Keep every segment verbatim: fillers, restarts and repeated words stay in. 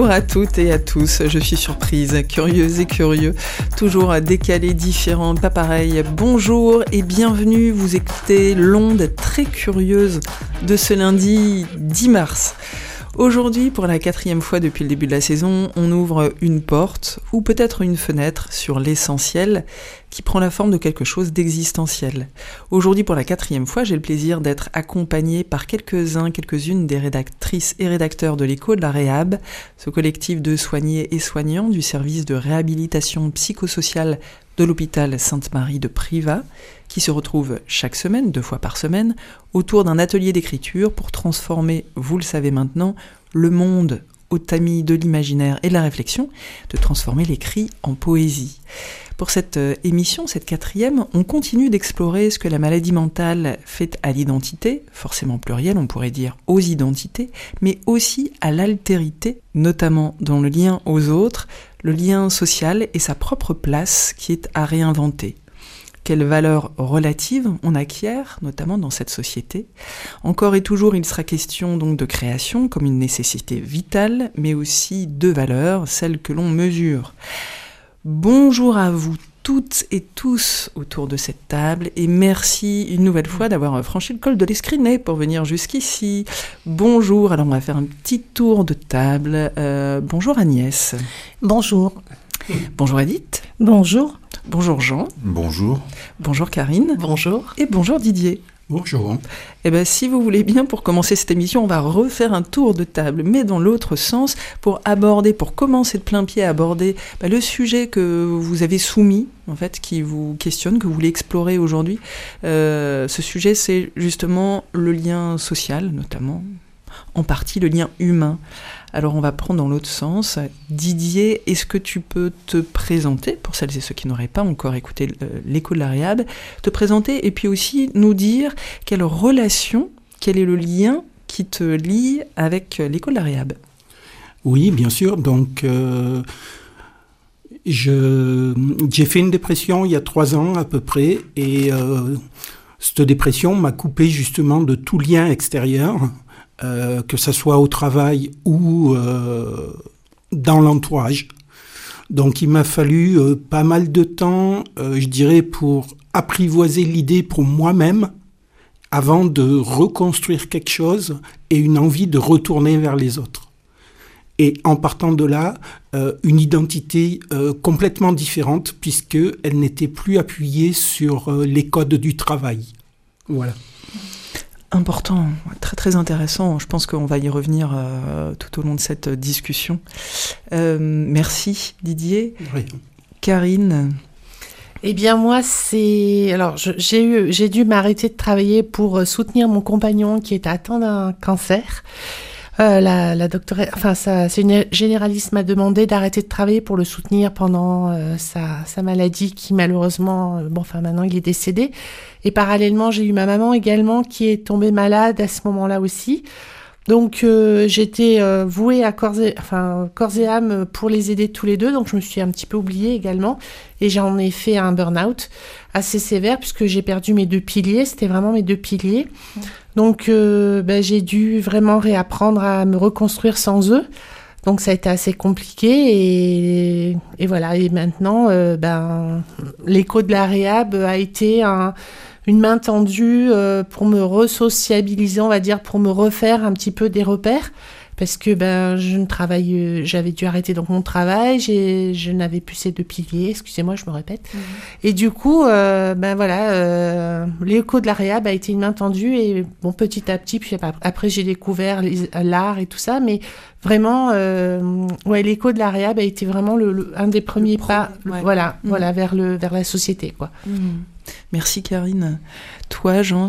Bonjour à toutes et à tous, je suis surprise, curieuse et curieux, toujours décalé, différent, pas pareil. Bonjour et bienvenue, vous écoutez l'onde très curieuse de ce lundi dix mars. Aujourd'hui, pour la quatrième fois depuis le début de la saison, on ouvre une porte ou peut-être une fenêtre sur l'essentiel qui prend la forme de quelque chose d'existentiel. Aujourd'hui, pour la quatrième fois, j'ai le plaisir d'être accompagnée par quelques-uns, quelques-unes des rédactrices et rédacteurs de l'écho de la Réhab, ce collectif de soignés et soignants du service de réhabilitation psychosociale de l'hôpital Sainte-Marie de Privas, qui se retrouve chaque semaine, deux fois par semaine, autour d'un atelier d'écriture pour transformer, vous le savez maintenant, le monde au tamis de l'imaginaire et de la réflexion, de transformer l'écrit en poésie. Pour cette émission, cette quatrième, on continue d'explorer ce que la maladie mentale fait à l'identité, forcément plurielle, on pourrait dire aux identités, mais aussi à l'altérité, notamment dans le lien aux autres, le lien social et sa propre place qui est à réinventer. Quelles valeurs relatives on acquiert, notamment dans cette société. Encore et toujours, il sera question donc de création comme une nécessité vitale, mais aussi de valeurs, celles que l'on mesure. Bonjour à vous toutes et tous autour de cette table et merci une nouvelle fois d'avoir franchi le col de l'escrinet pour venir jusqu'ici. Bonjour, alors on va faire un petit tour de table. Euh, bonjour Agnès. Bonjour. Bonjour Edith. Bonjour. Bonjour Jean. Bonjour. Bonjour Karine. Bonjour. Et bonjour Didier. Bonjour. Eh bien, si vous voulez bien, pour commencer cette émission, on va refaire un tour de table, mais dans l'autre sens, pour aborder, pour commencer de plein pied à aborder bah, le sujet que vous avez soumis, en fait, qui vous questionne, que vous voulez explorer aujourd'hui. Euh, ce sujet, c'est justement le lien social, notamment, en partie le lien humain. Alors on va prendre dans l'autre sens. Didier, est-ce que tu peux te présenter, pour celles et ceux qui n'auraient pas encore écouté l'écho de la Réhab, te présenter et puis aussi nous dire quelle relation, quel est le lien qui te lie avec l'écho de la Réhab? Oui, bien sûr. Donc, euh, je, j'ai fait une dépression il y a trois ans à peu près et euh, cette dépression m'a coupé justement de tout lien extérieur. Euh, que ça soit au travail ou euh, dans l'entourage. Donc il m'a fallu euh, pas mal de temps, euh, je dirais, pour apprivoiser l'idée pour moi-même, avant de reconstruire quelque chose et une envie de retourner vers les autres. Et en partant de là, euh, une identité euh, complètement différente, puisqu'elle n'était plus appuyée sur euh, les codes du travail. Voilà. Important, très très intéressant. Je pense qu'on va y revenir euh, tout au long de cette discussion. Euh, merci Didier. Oui. Karine. Eh bien moi, c'est alors je, j'ai eu j'ai dû m'arrêter de travailler pour soutenir mon compagnon qui est atteint d'un cancer. Euh, la, la doctoresse, enfin ça, c'est une généraliste m'a demandé d'arrêter de travailler pour le soutenir pendant euh, sa, sa maladie qui malheureusement, euh, bon, enfin maintenant il est décédé. Et parallèlement, j'ai eu ma maman également qui est tombée malade à ce moment-là aussi. Donc euh, j'étais euh, vouée à corps et, enfin, corps et âme pour les aider tous les deux. Donc je me suis un petit peu oubliée également. Et j'en ai fait un burn-out assez sévère puisque j'ai perdu mes deux piliers. C'était vraiment mes deux piliers. Mmh. Donc euh, ben, j'ai dû vraiment réapprendre à me reconstruire sans eux. Donc ça a été assez compliqué et, et voilà. Et maintenant, euh, ben, l'écho de la Réhab a été un, une main tendue euh, pour me resociabiliser, on va dire, pour me refaire un petit peu des repères. Parce que ben je ne travaille, euh, j'avais dû arrêter donc mon travail, j'ai, je n'avais plus ces deux piliers, excusez-moi, je me répète. Mmh. Et du coup, euh, ben voilà, euh, l'écho de la Réhab a été une main tendue et bon petit à petit, puis après j'ai découvert les, l'art et tout ça, mais vraiment, euh, ouais, l'écho de la Réhab a été vraiment le, le un des premiers le pas, ouais. voilà, mmh. voilà, vers le vers la société, quoi. Mmh. Merci Karine. Toi, Jean?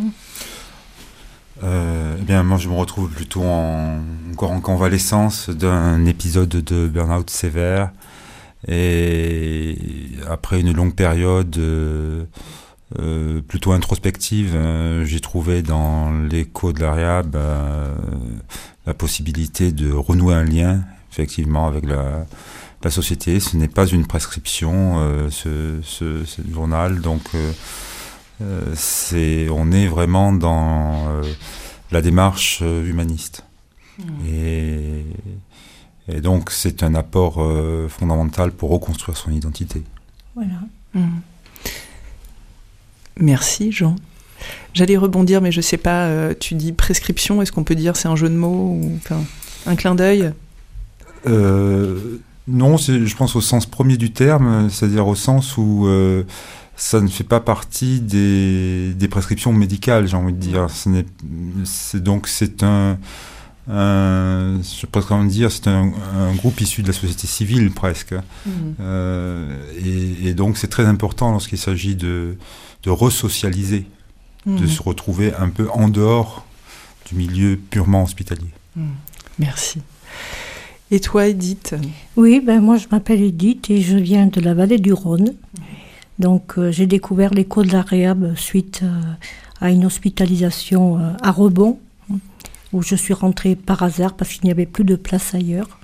Euh, eh bien, moi, je me retrouve plutôt en, encore en convalescence d'un épisode de burn-out sévère. Et après une longue période euh, euh, plutôt introspective, euh, j'ai trouvé dans l'écho de la Réhab euh, la possibilité de renouer un lien, effectivement, avec la, la société. Ce n'est pas une prescription, euh, ce, ce, ce journal. Donc, euh, Euh, c'est, on est vraiment dans euh, la démarche euh, humaniste. Mmh. Et, Et donc, c'est un apport euh, fondamental pour reconstruire son identité. Voilà. Mmh. Merci, Jean. J'allais rebondir, mais je sais pas, euh, tu dis prescription, est-ce qu'on peut dire c'est un jeu de mots ou enfin, un clin d'œil euh, Non, c'est, je pense au sens premier du terme, c'est-à-dire au sens où euh, ça ne fait pas partie des, des prescriptions médicales, j'ai envie de dire. Ce n'est, c'est, donc c'est un... Un, je pourrais quand même dire, c'est un, un groupe issu de la société civile presque, mmh. euh, et, et donc c'est très important lorsqu'il s'agit de, de resocialiser, mmh. de se retrouver un peu en dehors du milieu purement hospitalier. Mmh. Merci. Et toi, Edith ? Oui, ben moi je m'appelle Edith et je viens de la vallée du Rhône. Donc euh, j'ai découvert l'écho de la réhab suite euh, à une hospitalisation euh, à Rebond, où je suis rentrée par hasard parce qu'il n'y avait plus de place ailleurs.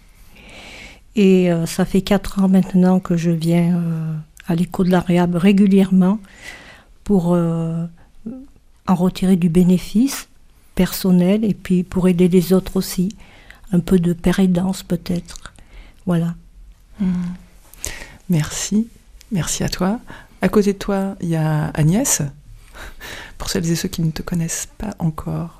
Et euh, ça fait quatre ans maintenant que je viens euh, à l'écho de la réhab régulièrement pour euh, en retirer du bénéfice personnel et puis pour aider les autres aussi. Un peu de pérédance peut-être. Voilà. Mmh. Merci. Merci à toi. À côté de toi, il y a Agnès. Pour celles et ceux qui ne te connaissent pas encore.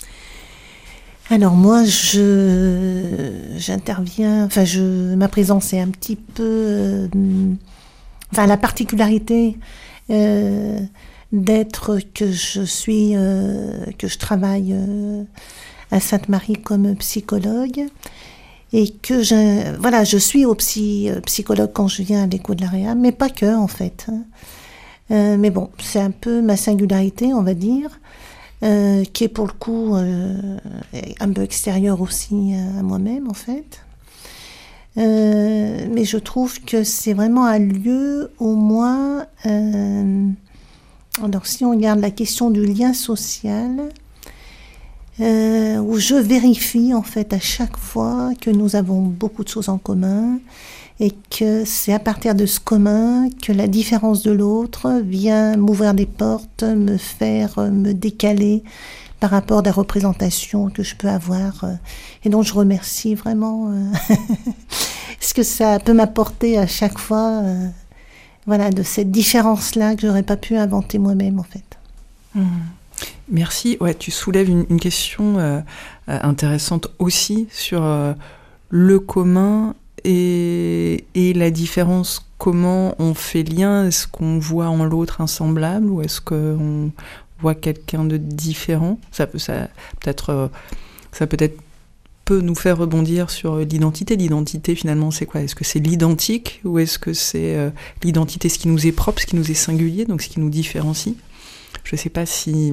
Alors moi, je, j'interviens, enfin, je, ma présence est un petit peu, euh, enfin, la particularité euh, d'être que je suis, euh, que je travaille euh, à Sainte-Marie comme psychologue et que je, voilà, je suis au psy, psychologue quand je viens à l'écho de la réhab, mais pas que en fait. Hein. Euh, mais bon, c'est un peu ma singularité, on va dire. Euh, qui est pour le coup euh, un peu extérieur aussi à moi-même en fait. Euh, mais je trouve que c'est vraiment un lieu au moins, euh, alors si on regarde la question du lien social, euh, où je vérifie en fait à chaque fois que nous avons beaucoup de choses en commun, et que c'est à partir de ce commun que la différence de l'autre vient m'ouvrir des portes, me faire me décaler par rapport à la représentation que je peux avoir. Et donc je remercie vraiment euh, ce que ça peut m'apporter à chaque fois, euh, voilà, de cette différence-là que j'aurais pas pu inventer moi-même en fait. Mmh. Merci. Ouais, tu soulèves une, une question euh, intéressante aussi sur euh, le commun. Et, et la différence, comment on fait lien ? Est-ce qu'on voit en l'autre un semblable ou est-ce qu'on voit quelqu'un de différent ? Ça peut, ça, peut-être, ça peut-être peut nous faire rebondir sur l'identité. L'identité, finalement, c'est quoi ? Est-ce que c'est l'identique ou est-ce que c'est euh, l'identité, ce qui nous est propre, ce qui nous est singulier, donc ce qui nous différencie ? Je ne sais pas si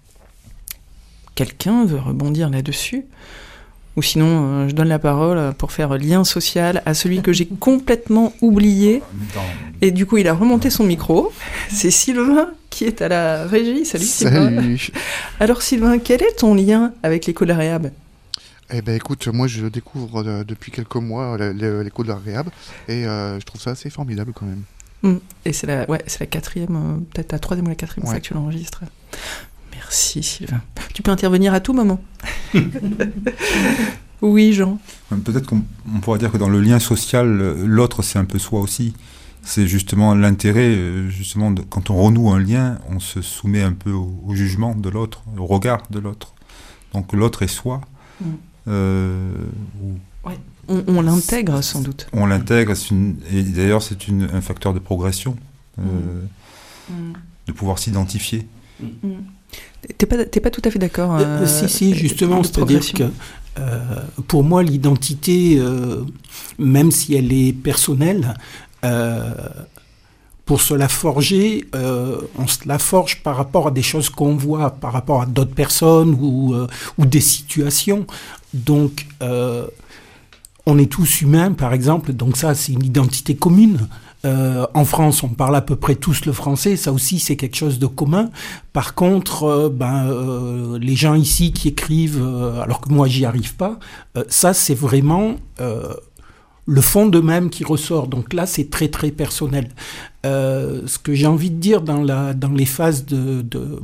quelqu'un veut rebondir là-dessus. Ou sinon, euh, je donne la parole pour faire lien social à celui que j'ai complètement oublié. Et du coup, il a remonté son micro. C'est Sylvain qui est à la régie. Salut, Sylvain. Salut. Alors Sylvain, quel est ton lien avec l'écho de la réhab ? Eh ben écoute, moi je découvre euh, depuis quelques mois l'écho de la réhab et euh, je trouve ça assez formidable quand même. Mmh. Et c'est la, ouais, c'est la quatrième, euh, peut-être la troisième ou la quatrième ouais. fois que tu l'enregistres. Merci Sylvain. Tu peux intervenir à tout moment. Oui, Jean. Peut-être qu'on on pourrait dire que dans le lien social, l'autre c'est un peu soi aussi. C'est justement l'intérêt, justement, de, quand on renoue un lien, on se soumet un peu au, au jugement de l'autre, au regard de l'autre. Donc l'autre est soi. Mm. Euh, ou, ouais. On, on l'intègre sans doute. On l'intègre, c'est une, et d'ailleurs c'est une, un facteur de progression, euh, mm. de pouvoir s'identifier. Mm. T'es pas, t'es pas tout à fait d'accord euh, euh, Si, si, justement, c'est-à-dire que euh, pour moi, l'identité, euh, même si elle est personnelle, euh, pour se la forger, euh, on se la forge par rapport à des choses qu'on voit, par rapport à d'autres personnes ou, euh, ou des situations. Donc, euh, on est tous humains, par exemple, donc ça, c'est une identité commune. Euh, en France, on parle à peu près tous le français, ça aussi c'est quelque chose de commun. Par contre, euh, ben, euh, les gens ici qui écrivent, euh, alors que moi j'y arrive pas, euh, ça c'est vraiment euh, le fond d'eux-mêmes qui ressort. Donc là, c'est très très personnel. Euh, ce que j'ai envie de dire dans la dans les phases de, de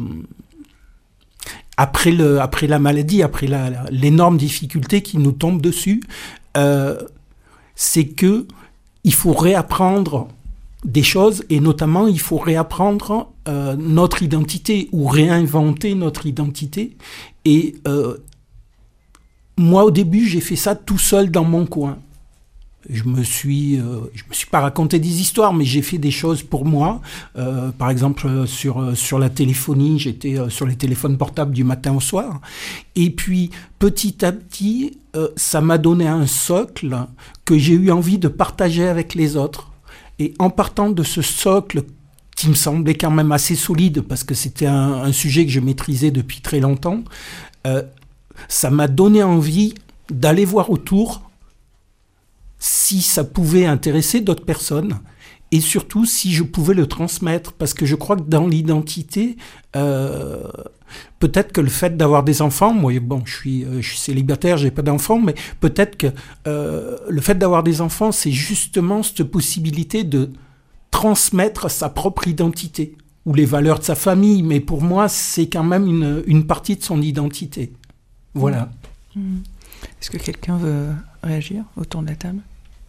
après le après la maladie, après la, la, l'énorme difficulté qui nous tombe dessus, euh, c'est que il faut réapprendre des choses, et notamment il faut réapprendre euh, notre identité ou réinventer notre identité. Et euh, moi, au début, j'ai fait ça tout seul dans mon coin. Je me suis, euh, je me suis pas raconté des histoires, mais j'ai fait des choses pour moi. Euh, par exemple, sur sur la téléphonie, j'étais euh, sur les téléphones portables du matin au soir. Et puis, petit à petit, euh, ça m'a donné un socle que j'ai eu envie de partager avec les autres. Et en partant de ce socle qui me semblait quand même assez solide, parce que c'était un, un sujet que je maîtrisais depuis très longtemps, euh, ça m'a donné envie d'aller voir autour si ça pouvait intéresser d'autres personnes, et surtout si je pouvais le transmettre, parce que je crois que dans l'identité, euh, peut-être que le fait d'avoir des enfants, moi bon, je suis, euh, je suis célibataire, j'ai pas d'enfants, mais peut-être que euh, le fait d'avoir des enfants, c'est justement cette possibilité de transmettre sa propre identité, ou les valeurs de sa famille, mais pour moi, c'est quand même une, une partie de son identité. Voilà. Mmh. Est-ce que quelqu'un veut réagir autour de la table ?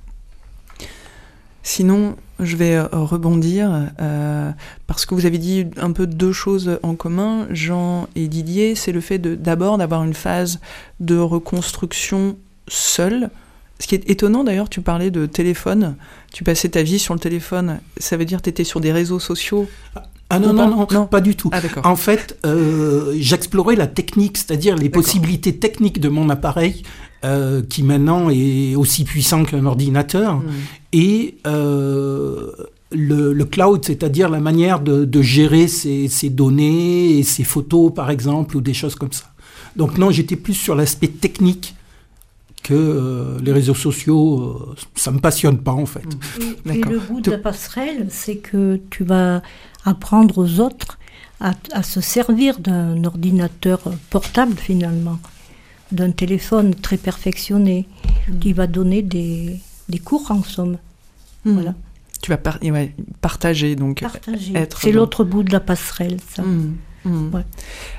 Sinon, je vais rebondir, euh, parce que vous avez dit un peu deux choses en commun, Jean et Didier, c'est le fait de, d'abord d'avoir une phase de reconstruction seule. Ce qui est étonnant d'ailleurs, tu parlais de téléphone, tu passais ta vie sur le téléphone, ça veut dire que tu étais sur des réseaux sociaux ? Ah non, non, non, non, pas du tout. Ah, d'accord. En fait, euh, j'explorais la technique, c'est-à-dire les d'accord. possibilités techniques de mon appareil, euh, qui maintenant est aussi puissant qu'un ordinateur, mmh. et euh, le, le cloud, c'est-à-dire la manière de, de gérer ses, ses données et ses photos, par exemple, ou des choses comme ça. Donc non, j'étais plus sur l'aspect technique que euh, les réseaux sociaux, euh, ça me passionne pas en fait. Et, et le bout de la passerelle, c'est que tu vas apprendre aux autres à, à se servir d'un ordinateur portable finalement, d'un téléphone très perfectionné. Mmh. Tu vas donner des, des cours en somme. Mmh. Voilà. Tu vas par- ouais, partager donc. Partager. Être c'est dans... l'autre bout de la passerelle, ça. Mmh. Mmh. Ouais.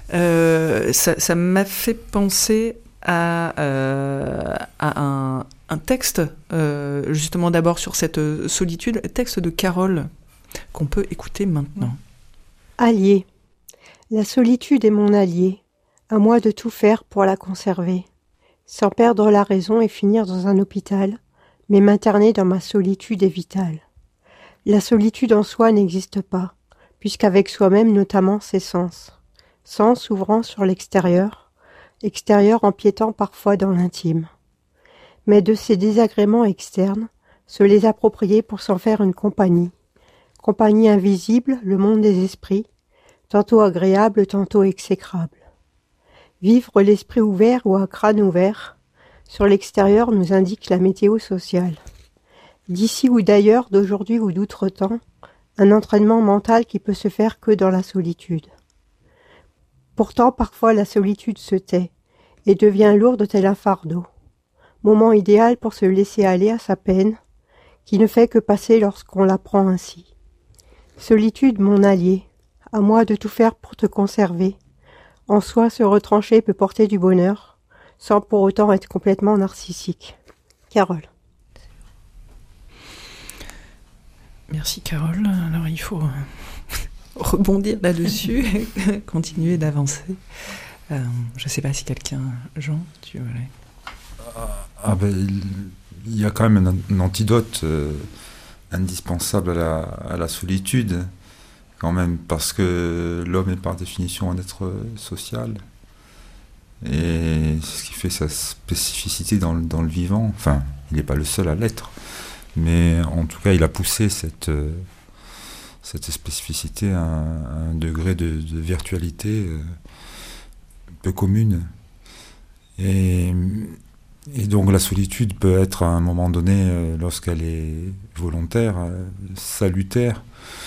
Euh, ça. Ça m'a fait penser à, euh, à un, un texte, euh, justement d'abord sur cette solitude, texte de Carole, qu'on peut écouter maintenant. Allié. La solitude est mon allié, à moi de tout faire pour la conserver, sans perdre la raison et finir dans un hôpital, mais m'interner dans ma solitude est vitale. La solitude en soi n'existe pas, puisqu'avec soi-même notamment ses sens, sens s'ouvrant sur l'extérieur, extérieur empiétant parfois dans l'intime. Mais de ces désagréments externes, se les approprier pour s'en faire une compagnie. Compagnie invisible, le monde des esprits, tantôt agréable, tantôt exécrable. Vivre l'esprit ouvert ou à crâne ouvert, sur l'extérieur nous indique la météo sociale. D'ici ou d'ailleurs, d'aujourd'hui ou d'outre-temps, un entraînement mental qui peut se faire que dans la solitude. Pourtant, parfois, la solitude se tait et devient lourde tel un fardeau. Moment idéal pour se laisser aller à sa peine, qui ne fait que passer lorsqu'on la prend ainsi. Solitude, mon allié, à moi de tout faire pour te conserver. En soi, se retrancher peut porter du bonheur, sans pour autant être complètement narcissique. Carole. Merci Carole. Alors il faut rebondir là-dessus, continuer d'avancer. Euh, je ne sais pas si quelqu'un... Jean, tu veux aller ? Ah, ah ben, il y a quand même un, un antidote euh, indispensable à la, à la solitude, quand même, parce que l'homme est par définition un être social. Et c'est ce qui fait sa spécificité dans le, dans le vivant. Enfin, il n'est pas le seul à l'être. Mais en tout cas, il a poussé cette... Euh, cette spécificité à un, à un degré de, de virtualité euh, peu commune. Et, et donc la solitude peut être à un moment donné, euh, lorsqu'elle est volontaire, euh, salutaire,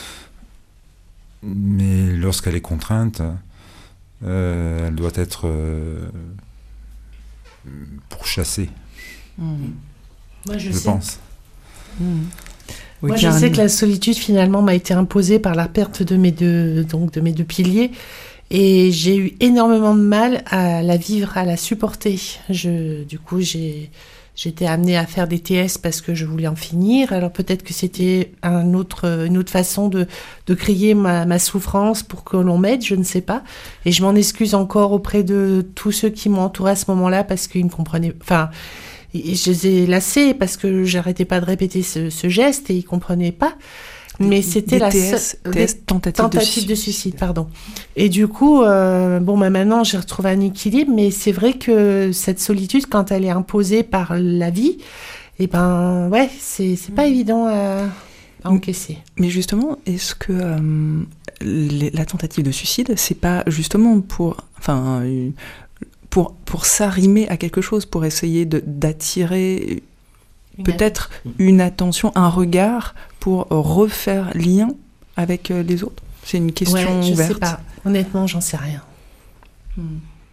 mais lorsqu'elle est contrainte, euh, elle doit être euh, pourchassée. Mmh. Moi, je, je sais. pense. Mmh. Oui, Moi, je sais que la solitude, finalement, m'a été imposée par la perte de mes deux, donc, de mes deux piliers. Et j'ai eu énormément de mal à la vivre, à la supporter. Je, du coup, j'ai, j'étais amenée à faire des T S parce que je voulais en finir. Alors peut-être que c'était un autre, une autre façon de, de crier ma, ma souffrance pour que l'on m'aide, je ne sais pas. Et je m'en excuse encore auprès de tous ceux qui m'ont entourée à ce moment-là parce qu'ils me comprenaient. Enfin, et je les ai lassés parce que j'arrêtais pas de répéter ce, ce geste et ils comprenaient pas. Mais c'était la T S, seule T S, tentative, tentative de, de suicide, pardon. Et du coup, euh, bon, bah maintenant j'ai retrouvé un équilibre, mais c'est vrai que cette solitude, quand elle est imposée par la vie, et eh ben ouais, c'est c'est pas évident à, à encaisser. Mais justement, est-ce que euh, les, la tentative de suicide, c'est pas justement pour, enfin, pour pour s'arrimer à quelque chose, pour essayer de d'attirer Une peut-être att- une attention, un regard pour refaire lien avec les autres? C'est une question ouais, je ouverte. Je sais pas. Honnêtement, j'en sais rien. Hmm.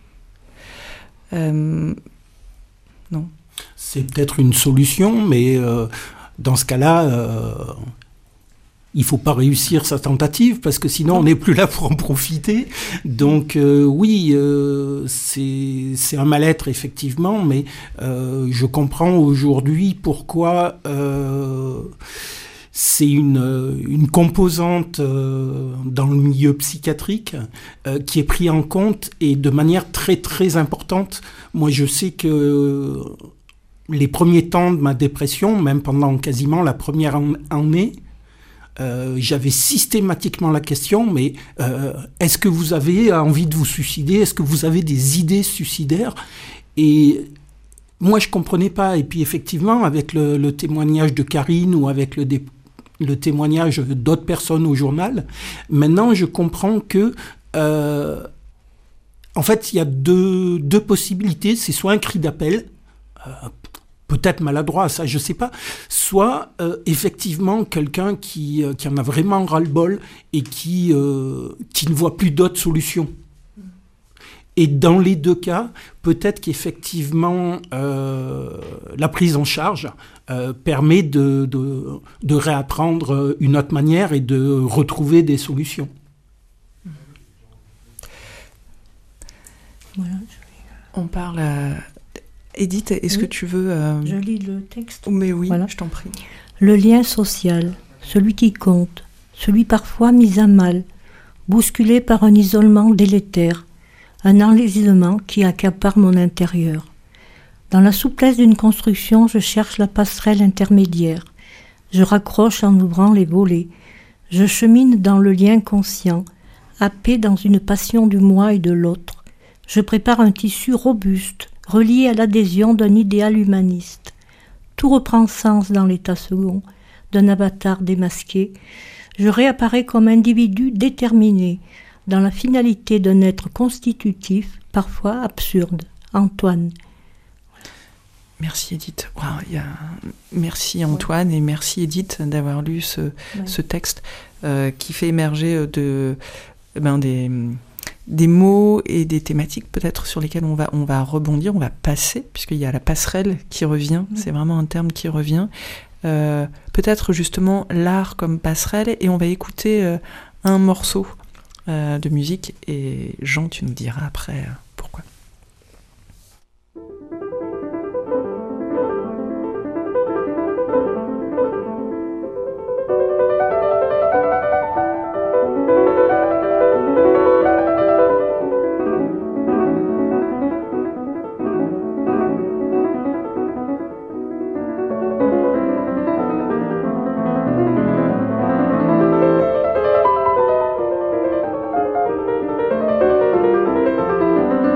Euh, non. C'est peut-être une solution, mais euh, dans ce cas-là, euh, il ne faut pas réussir sa tentative, parce que sinon on n'est plus là pour en profiter. Donc euh, oui, euh, c'est, c'est un mal-être, effectivement, mais euh, je comprends aujourd'hui pourquoi euh, c'est une, une composante euh, dans le milieu psychiatrique euh, qui est prise en compte, et de manière très très importante. Moi je sais que les premiers temps de ma dépression, même pendant quasiment la première année, Euh, j'avais systématiquement la question, mais euh, est-ce que vous avez envie de vous suicider? Est-ce que vous avez des idées suicidaires? Et moi, je ne comprenais pas. Et puis, effectivement, avec le, le témoignage de Karine ou avec le, dé, le témoignage d'autres personnes au journal, maintenant, je comprends que, euh, en fait, il y a deux, deux possibilités. C'est soit un cri d'appel, euh, peut-être maladroit, ça je sais pas, soit euh, effectivement quelqu'un qui, euh, qui en a vraiment ras-le-bol et qui, euh, qui ne voit plus d'autres solutions. Et dans les deux cas, peut-être qu'effectivement euh, la prise en charge euh, permet de, de, de réapprendre une autre manière et de retrouver des solutions. Voilà. On parle à... Edith, est-ce oui. que tu veux... Euh... Je lis le texte. Mais oui, voilà. Je t'en prie. Le lien social, celui qui compte, celui parfois mis à mal, bousculé par un isolement délétère, un enlisement qui accapare mon intérieur. Dans la souplesse d'une construction, je cherche la passerelle intermédiaire. Je raccroche en ouvrant les volets. Je chemine dans le lien conscient, happé dans une passion du moi et de l'autre. Je prépare un tissu robuste, relié à l'adhésion d'un idéal humaniste. Tout reprend sens dans l'état second, d'un avatar démasqué. Je réapparais comme individu déterminé, dans la finalité d'un être constitutif, parfois absurde. Antoine. Merci Edith. Wow, y a... Merci Antoine ouais. Et merci Edith d'avoir lu ce, ouais. ce texte euh, qui fait émerger de, ben, des... des mots et des thématiques peut-être sur lesquelles on va, on va rebondir, on va passer, puisqu'il y a la passerelle qui revient, mmh. c'est vraiment un terme qui revient. Euh, peut-être justement l'art comme passerelle, et on va écouter euh, un morceau euh, de musique, et Jean, tu nous diras après euh, pourquoi. Thank you.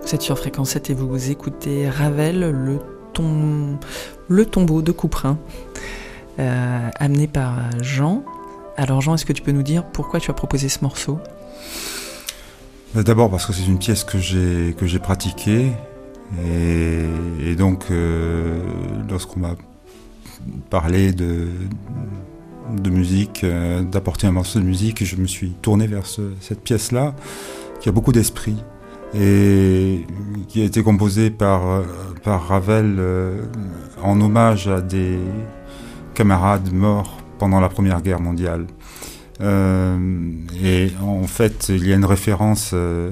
Vous êtes sur Fréquence sept et vous écoutez Ravel, le, tom... le tombeau de Couperin, euh, amené par Jean. Alors Jean, est-ce que tu peux nous dire pourquoi tu as proposé ce morceau ? D'abord parce que c'est une pièce que j'ai, que j'ai pratiquée, et, et donc euh, lorsqu'on m'a parlé de, de musique, euh, d'apporter un morceau de musique, je me suis tourné vers ce, cette pièce-là, qui a beaucoup d'esprit, et qui a été composée par, par Ravel euh, en hommage à des camarades morts pendant la Première Guerre mondiale. Euh, et en fait, il y a une référence. Euh,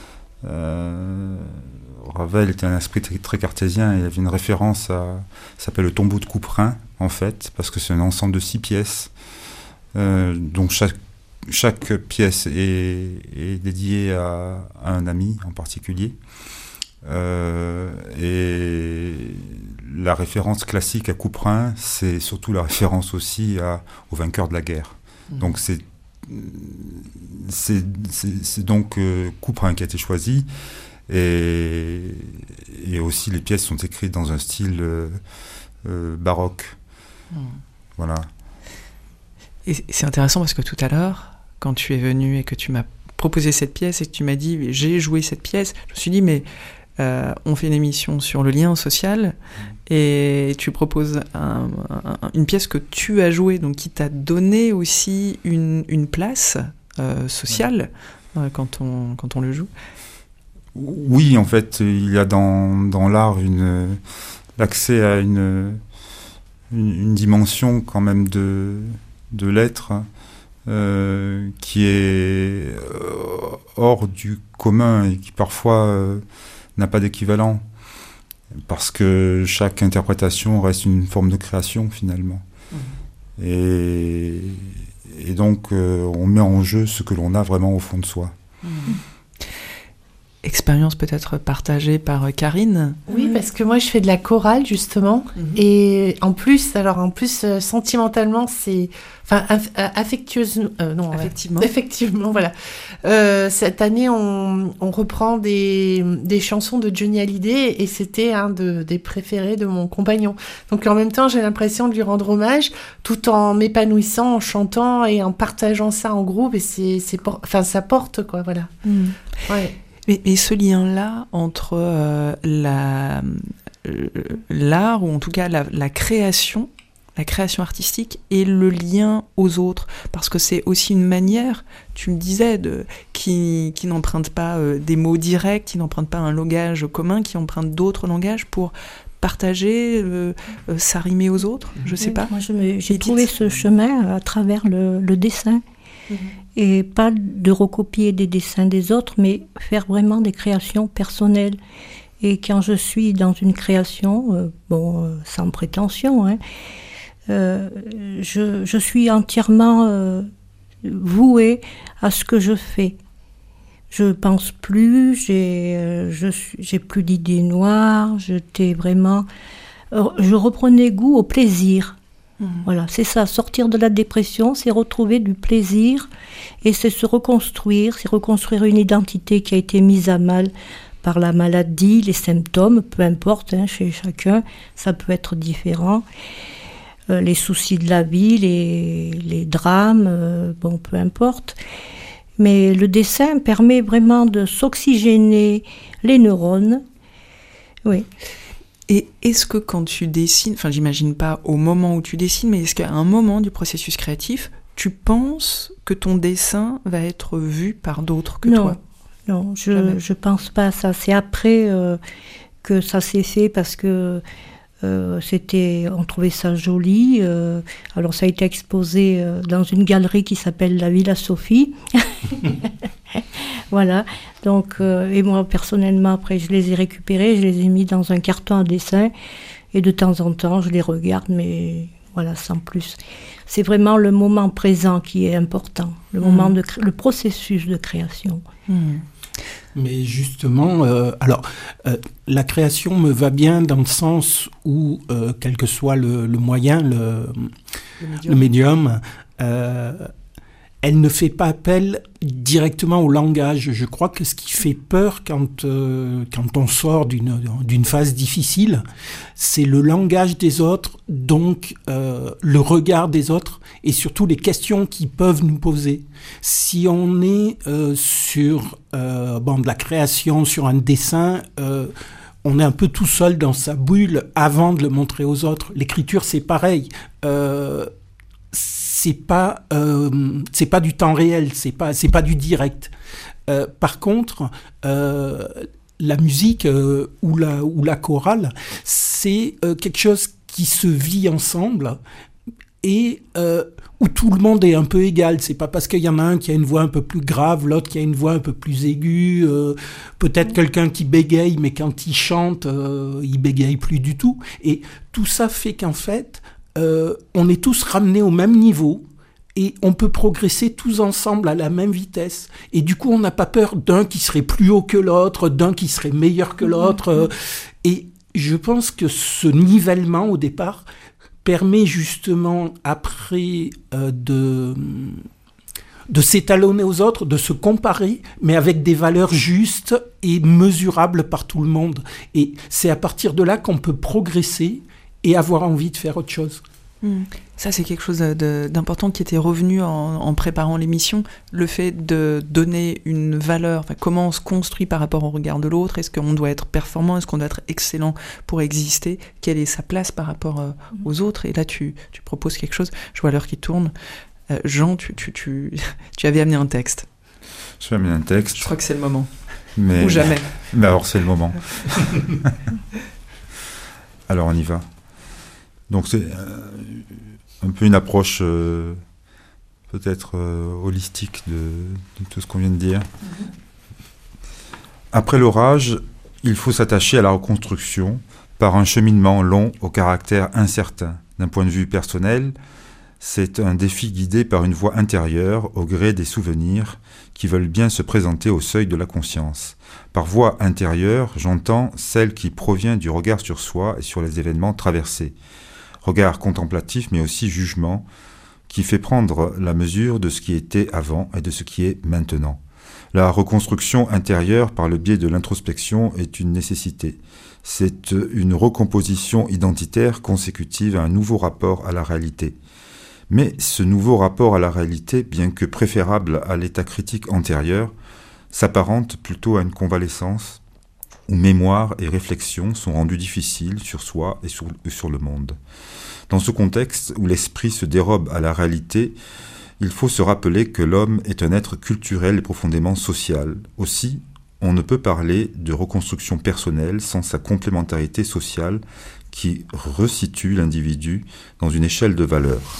euh, Ravel était un esprit très, très cartésien, et il y avait une référence à. Ça s'appelle le tombeau de Couperin, en fait, parce que c'est un ensemble de six pièces. Euh, donc chaque, chaque pièce est, est dédiée à, à un ami en particulier. Euh, et la référence classique à Couperin, c'est surtout la référence aussi à, aux vainqueurs de la guerre. Mmh. Donc c'est, c'est, c'est, c'est donc euh, Couperin qui a été choisi, et, et aussi les pièces sont écrites dans un style euh, euh, baroque. Mmh. Voilà. Et c'est intéressant parce que tout à l'heure, quand tu es venu et que tu m'as proposé cette pièce et que tu m'as dit j'ai joué cette pièce, je me suis dit mais Euh, on fait une émission sur le lien social et tu proposes un, un, une pièce que tu as jouée, donc qui t'a donné aussi une, une place euh, sociale euh, quand, on, quand on le joue. Oui, en fait, il y a dans, dans l'art une, l'accès à une, une, une dimension quand même de, de l'être euh, qui est hors du commun et qui parfois euh, n'a pas d'équivalent, parce que chaque interprétation reste une forme de création finalement. Mmh. Et, et donc euh, on met en jeu ce que l'on a vraiment au fond de soi. Mmh. Expérience peut-être partagée par Karine. Oui, parce que moi je fais de la chorale justement, mmh. et en plus, alors en plus euh, sentimentalement c'est, enfin aff- affectueusement, euh, non, effectivement, ouais, effectivement, voilà. Euh, cette année on, on reprend des des chansons de Johnny Hallyday et c'était un de, des préférés de mon compagnon. Donc en même temps j'ai l'impression de lui rendre hommage, tout en m'épanouissant, en chantant et en partageant ça en groupe, et c'est c'est, por- enfin ça porte quoi, voilà. Mmh. Ouais. Mais, mais ce lien-là entre euh, la, euh, l'art, ou en tout cas la, la création, la création artistique, et le lien aux autres, parce que c'est aussi une manière, tu me disais, de, qui, qui n'emprunte pas euh, des mots directs, qui n'emprunte pas un langage commun, qui emprunte d'autres langages pour partager, euh, euh, s'arrimer aux autres, je sais oui, pas. Moi, je me, j'ai trouvé ce chemin à travers le, le dessin. Mmh. Et pas de recopier des dessins des autres, mais faire vraiment des créations personnelles. Et quand je suis dans une création, euh, bon, euh, sans prétention, hein, euh, je, je suis entièrement euh, vouée à ce que je fais. Je pense plus, j'ai, euh, je, j'ai plus d'idées noires, j'étais vraiment... Euh, je reprenais goût au plaisir. Mmh. Voilà, c'est ça, sortir de la dépression, c'est retrouver du plaisir, et c'est se reconstruire, c'est reconstruire une identité qui a été mise à mal par la maladie, les symptômes, peu importe, hein, chez chacun, ça peut être différent. Euh, les soucis de la vie, les, les drames, euh, bon, peu importe. Mais le dessin permet vraiment de s'oxygéner les neurones. Oui. Et est-ce que quand tu dessines, enfin j'imagine pas au moment où tu dessines, mais est-ce qu'à un moment du processus créatif, tu penses que ton dessin va être vu par d'autres que non, toi ? Non, je je pense pas à ça. C'est après euh, que ça s'est fait, parce que euh, c'était, on trouvait ça joli. Euh, alors ça a été exposé euh, dans une galerie qui s'appelle la Villa Sophie. Voilà. Donc, euh, et moi personnellement, après, je les ai récupérés, je les ai mis dans un carton à dessin, et de temps en temps, je les regarde, mais voilà, sans plus. C'est vraiment le moment présent qui est important, le mmh. moment de cré- le processus de création. Mmh. Mais justement, euh, alors, euh, la création me va bien dans le sens où, euh, quel que soit le, le moyen, le, le médium, le médium euh, elle ne fait pas appel directement au langage. Je crois que ce qui fait peur quand, euh, quand on sort d'une, d'une phase difficile, c'est le langage des autres, donc euh, le regard des autres et surtout les questions qu'ils peuvent nous poser. Si on est euh, sur euh, bon, de la création, sur un dessin, euh, on est un peu tout seul dans sa bulle avant de le montrer aux autres. L'écriture, c'est pareil. Euh, c'est pas euh, c'est pas du temps réel, c'est pas c'est pas du direct. Euh, par contre, euh, la musique euh, ou la ou la chorale, c'est euh, quelque chose qui se vit ensemble et euh, où tout le monde est un peu égal. C'est pas parce qu'il y en a un qui a une voix un peu plus grave, l'autre qui a une voix un peu plus aiguë, euh, peut-être quelqu'un qui bégaye, mais quand il chante, euh, il bégaye plus du tout. Et tout ça fait qu'en fait, Euh, on est tous ramenés au même niveau et on peut progresser tous ensemble à la même vitesse. Et du coup, on n'a pas peur d'un qui serait plus haut que l'autre, d'un qui serait meilleur que l'autre. Euh, et je pense que ce nivellement, au départ, permet justement, après, euh, de, de s'étalonner aux autres, de se comparer, mais avec des valeurs justes et mesurables par tout le monde. Et c'est à partir de là qu'on peut progresser et avoir envie de faire autre chose. Mmh. Ça, c'est quelque chose de, d'important qui était revenu en, en préparant l'émission, le fait de donner une valeur, enfin, comment on se construit par rapport au regard de l'autre, est-ce qu'on doit être performant, est-ce qu'on doit être excellent pour exister, quelle est sa place par rapport euh, mmh. aux autres, et là tu, tu proposes quelque chose, je vois l'heure qui tourne. Euh, Jean, tu, tu, tu, tu avais amené un texte. J'ai amené un texte. Je crois que c'est le moment. Mais... Ou jamais. Mais alors c'est le moment. Alors on y va. Donc c'est euh, un peu une approche euh, peut-être euh, holistique de, de tout ce qu'on vient de dire. Mm-hmm. Après l'orage, il faut s'attacher à la reconstruction par un cheminement long au caractère incertain. D'un point de vue personnel, c'est un défi guidé par une voix intérieure au gré des souvenirs qui veulent bien se présenter au seuil de la conscience. Par voix intérieure, j'entends celle qui provient du regard sur soi et sur les événements traversés. Regard contemplatif, mais aussi jugement, qui fait prendre la mesure de ce qui était avant et de ce qui est maintenant. La reconstruction intérieure par le biais de l'introspection est une nécessité. C'est une recomposition identitaire consécutive à un nouveau rapport à la réalité. Mais ce nouveau rapport à la réalité, bien que préférable à l'état critique antérieur, s'apparente plutôt à une convalescence où mémoire et réflexion sont rendues difficiles sur soi et sur, et sur le monde. Dans ce contexte où l'esprit se dérobe à la réalité, il faut se rappeler que l'homme est un être culturel et profondément social. Aussi, on ne peut parler de reconstruction personnelle sans sa complémentarité sociale qui resitue l'individu dans une échelle de valeurs.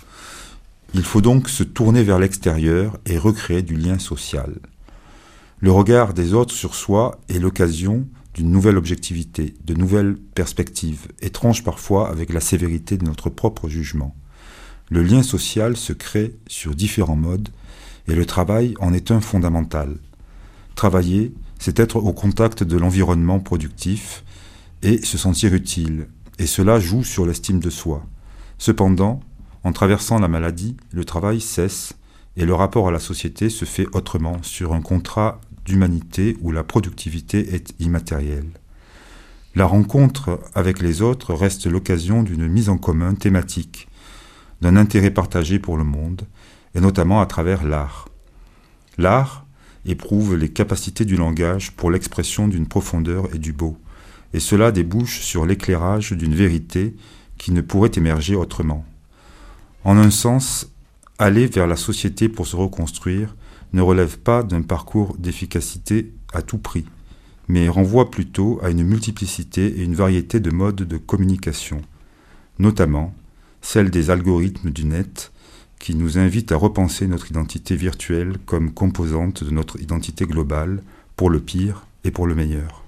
Il faut donc se tourner vers l'extérieur et recréer du lien social. Le regard des autres sur soi est l'occasion d'une nouvelle objectivité, de nouvelles perspectives, étranges parfois avec la sévérité de notre propre jugement. Le lien social se crée sur différents modes et le travail en est un fondamental. Travailler, c'est être au contact de l'environnement productif et se sentir utile, et cela joue sur l'estime de soi. Cependant, en traversant la maladie, le travail cesse et le rapport à la société se fait autrement, sur un contrat d'humanité où la productivité est immatérielle. La rencontre avec les autres reste l'occasion d'une mise en commun thématique, d'un intérêt partagé pour le monde, et notamment à travers l'art. L'art éprouve les capacités du langage pour l'expression d'une profondeur et du beau, et cela débouche sur l'éclairage d'une vérité qui ne pourrait émerger autrement. En un sens, aller vers la société pour se reconstruire ne relève pas d'un parcours d'efficacité à tout prix, mais renvoie plutôt à une multiplicité et une variété de modes de communication, notamment celle des algorithmes du net qui nous invitent à repenser notre identité virtuelle comme composante de notre identité globale, pour le pire et pour le meilleur.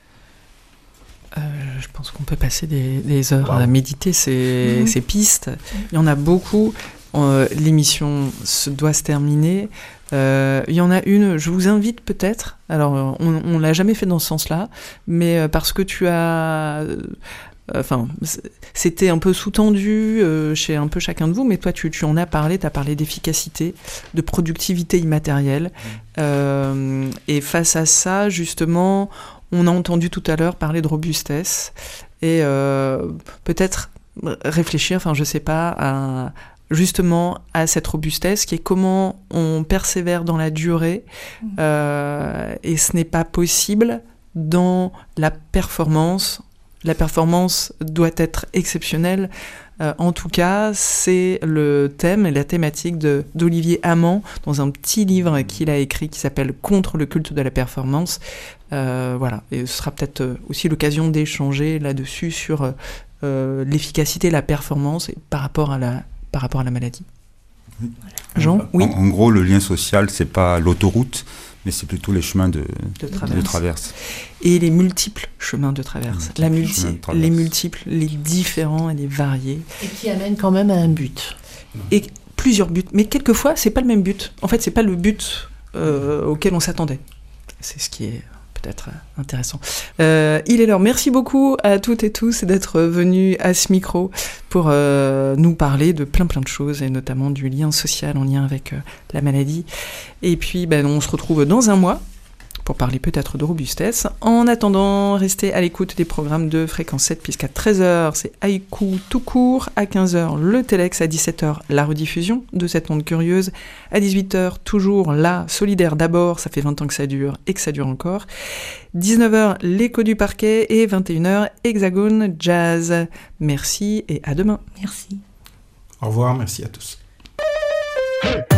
Euh, je pense qu'on peut passer des, des heures wow. à méditer ces, mmh. ces pistes. Il y en a beaucoup. Euh, l'émission se, doit se terminer. Euh, il y en a une, je vous invite peut-être, alors on ne l'a jamais fait dans ce sens-là, mais parce que tu as enfin, c'était un peu sous-tendu euh, chez un peu chacun de vous, mais toi, tu, tu en as parlé, tu as parlé d'efficacité, de productivité immatérielle. Mmh. Euh, et face à ça, justement, on a entendu tout à l'heure parler de robustesse et euh, peut-être réfléchir, enfin, je sais pas, à, justement à cette robustesse qui est comment on persévère dans la durée. Mmh. Euh, et ce n'est pas possible dans la performance. La performance doit être exceptionnelle. Euh, en tout cas, c'est le thème et la thématique de, d'Olivier Amand dans un petit livre qu'il a écrit qui s'appelle « Contre le culte de la performance ». Euh, voilà. Et ce sera peut-être aussi l'occasion d'échanger là-dessus sur euh, l'efficacité, la performance et par rapport à la, par rapport à la maladie. Oui. Jean, en, oui. En, en gros, le lien social, c'est pas l'autoroute, mais c'est plutôt les chemins de, de, traverse. de traverse. Et les multiples chemins de traverse. Multiples La multi- de traverse. Les multiples, les différents et les variés. Et qui amènent quand même à un but. Et plusieurs buts. Mais quelquefois, c'est pas le même but. En fait, c'est pas le but euh, auquel on s'attendait. C'est ce qui est peut-être intéressant. Euh, il est l'heure. Merci beaucoup à toutes et tous d'être venus à ce micro pour euh, nous parler de plein plein de choses et notamment du lien social en lien avec euh, la maladie. Et puis, ben, on se retrouve dans un mois pour parler peut-être de robustesse. En attendant, restez à l'écoute des programmes de Fréquence sept, puisqu'à treize heures, c'est Haïku tout court. À quinze heures, le Telex. À dix-sept heures, la rediffusion de cette onde curieuse. À dix-huit heures, toujours la Solidaire d'abord. Ça fait vingt ans que ça dure et que ça dure encore. dix-neuf heures, l'écho du parquet. Et vingt et une heures, Hexagone Jazz. Merci et à demain. Merci. Au revoir, merci à tous.